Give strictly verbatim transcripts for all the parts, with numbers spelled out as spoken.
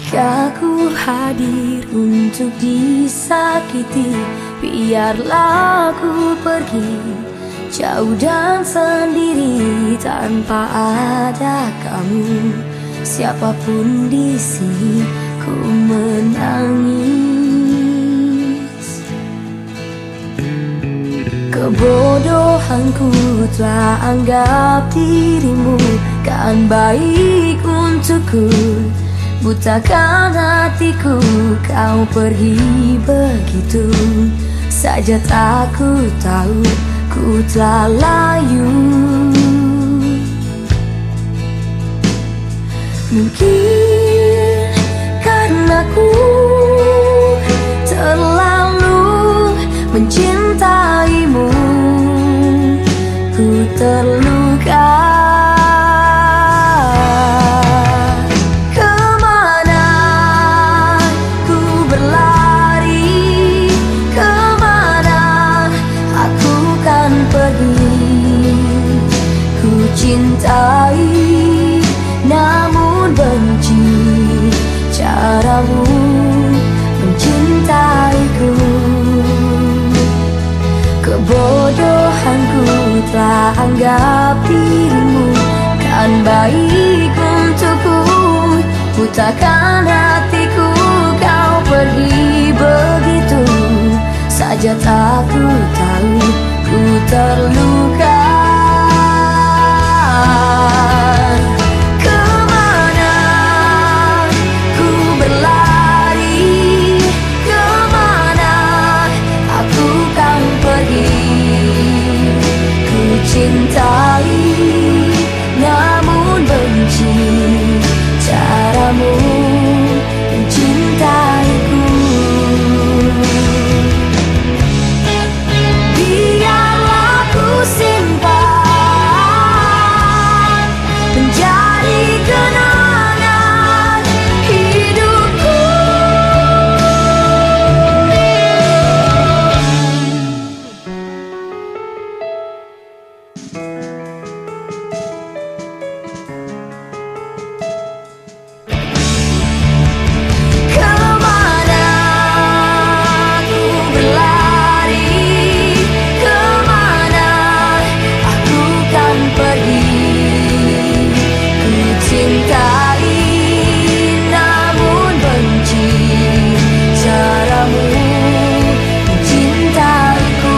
Jika ku hadir untuk disakiti, biarlah ku pergi jauh dan sendiri tanpa ada kamu. Siapapun di sini ku menangis. Kebodohanku telah anggap dirimu kan baik untukku. Butakan hatiku, kau pergi begitu saja, tak ku tahu ku telah layu. Mungkin karena ku terlalu mencintaimu, ku terluka. Cintai namun benci caramu mencintaiku. Kebodohanku telah anggap dirimu kan baik untukku. Butakan hatiku, kau pergi begitu saja, tak ku tahu ku terluka. Kemana ku berlari, kemana aku kan pergi. Ku cintai namun benci caramu mencintaiku. Biarlah ku simpan menjadi kenangan hidupku. Kemana ku berlari, kemana aku kan pergi. Ku cintai namun benci caramu mencintaiku.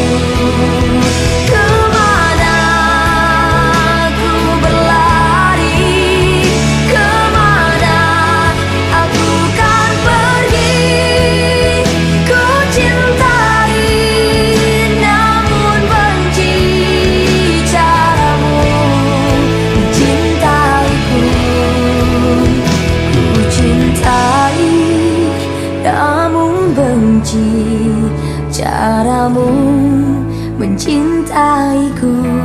Kemana ku berlari, kemana aku kan pergi. Ku cintai namun benci caramu mencintaiku. Ku cintai namun benci caramu mencintaiku.